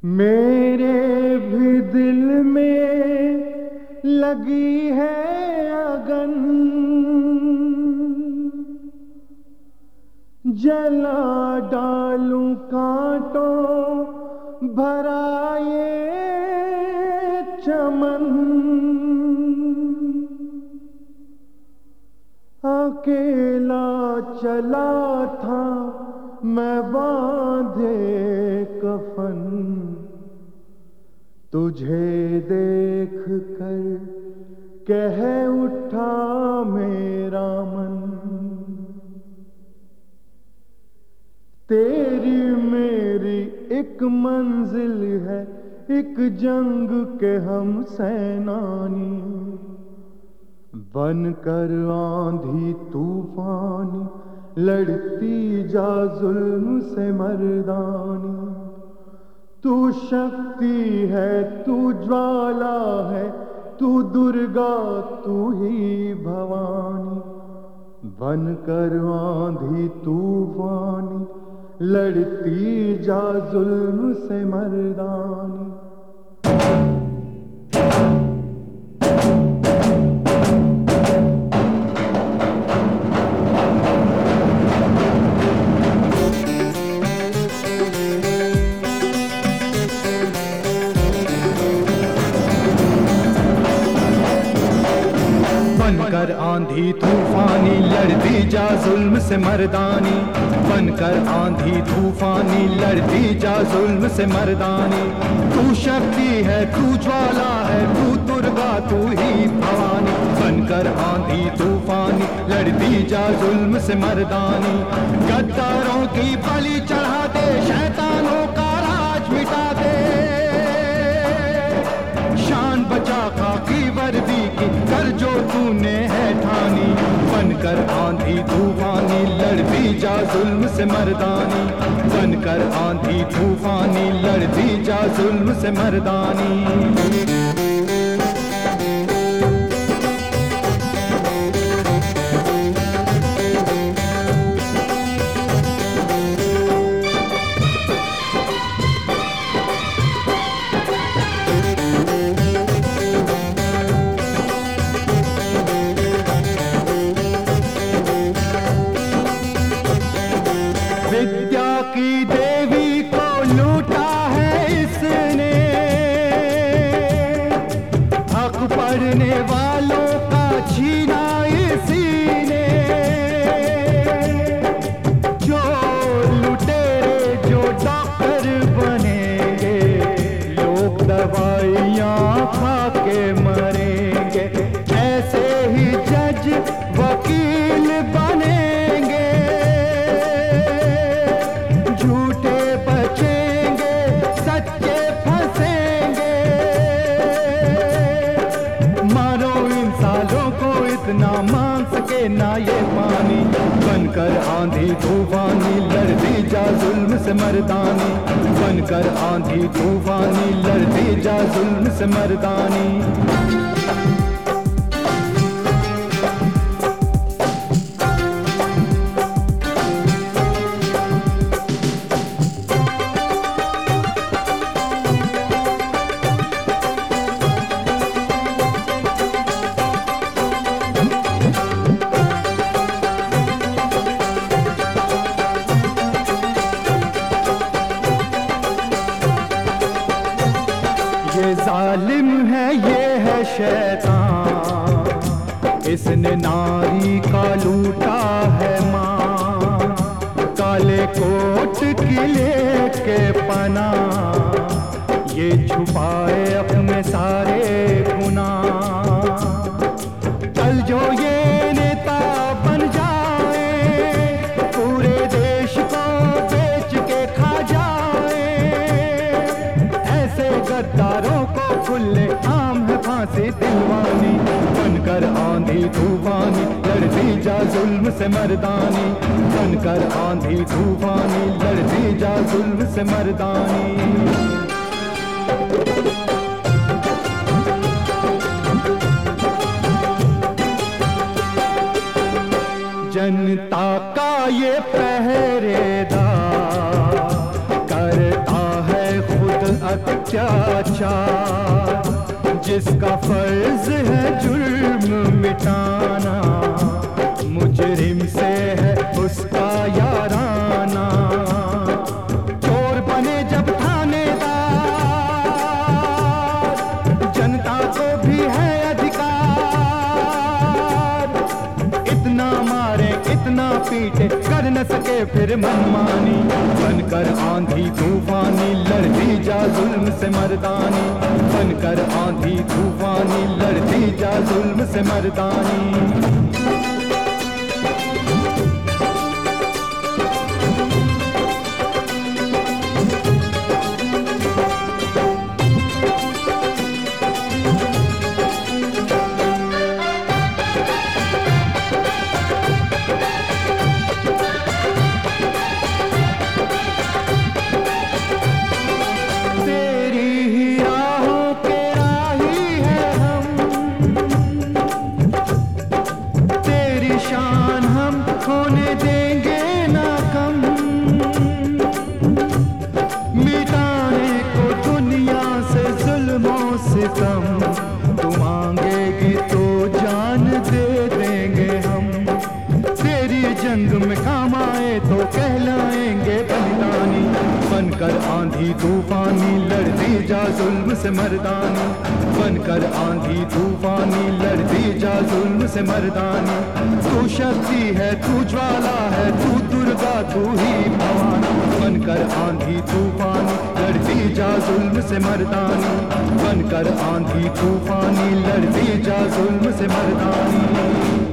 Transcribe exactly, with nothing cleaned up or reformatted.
मेरे भी दिल में लगी है अगन, जला डालूं कांटों भरा ये चमन। अकेला चला था मैं बांधे कफन, तुझे देख कर कह उठा मेरा मन। तेरी मेरी एक मंजिल है, एक जंग के हम सैनानी, बनकर आंधी तूफानी लड़ती जा जुल्म से मर्दानी। तू शक्ति है, तू ज्वाला है, तू दुर्गा, तू ही भवानी, बनकर आंधी तूफानी लड़ती जा जुल्म से मर्दानी। बनकर आंधी तूफानी लड़ती जा जुल्म से मर्दानी, बनकर आंधी तूफानी लड़ती जा जुल्म से मर्दानी। तू शक्ति है, तू ज्वाला है, तू दुर्गा, तू ही भवानी, बनकर आंधी तूफानी लड़ती जा जुल्म से मर्दानी। गद्दारों की बलि चढ़ा दे, शैतानों का राज मिटा दे, शान बचा खाकी वर्दी की कर जो तूने है ठानी। बनकर आंधी तूफानी लड़ती जा जुल्म से मर्दानी, बनकर आंधी तूफानी लड़ती जा जुल्म से मर्दानी। विद्या की देवी को लूटा है इसने, हक पढ़ने वालों का छीना इसी ने। जो लुटेरे जो डॉक्टर बनेंगे, लोग दवाइयाँ खा के मरेंगे। ऐसे ही जज वकील बनेंगे, झूठे बचेंगे, सच्चे फंसेंगे। मारो इन सालों को इतना मान सके ना ये पानी, बनकर आंधी तूफानी लड़ती जा जुल्म से मर्दानी, बनकर आंधी तूफानी लड़ती जा जुल्म से मर्दानी। ये जालिम है, ये है शैतान, इसने नारी का लूटा है मान। काले कोट किले के पना, ये छुपाए अपने सारे गुनाह। कल जो ये नेता बन जाए, पूरे देश को बेच के खा जाए। ऐसे गद्दारों को खुले आम है फांसी दिलवानी, बनकर आंधी तूफानी लड़ती जा जुल्म से मर्दानी, बनकर आंधी तूफानी लड़ती जा जुल्म से मर्दानी। जनता का ये पहरेदार करता है खुद अत्याचार, जिसका फर्ज है जुर्म मिटाना, मुजरिम से है उसका याराना। चोर बने जब थानेदार, जनता को भी है अधिकार। इतना मारे इतना पीटे, कर न सके फिर मनमानी। बनकर आंधी तूफानी लड़ती जा जुल्म से मर्दानी, बनकर आंधी तूफानी लड़ती जा जुल्म से मर्दानी। होने देंगे ना कम, मिटाने को दुनिया से जुल्मों से कम। तू मांगेगी तो जान दे देंगे हम, तेरी जंग में काम आए तो कहलाएंगे बलिदानी। बनकर आंधी तूफानी लड़ती जा जुल्म से मर्दानी, बनकर आंधी तूफानी लड़ती जा जुल्म से मर्दानी। तू शक्ति है, तू ज्वाला है, तू दुर्गा, तू ही भवानी। बनकर आंधी तूफानी लड़ती जा जुल्म से मर्दानी, बनकर आंधी तूफानी लड़ती जा जुल्म से मर्दानी।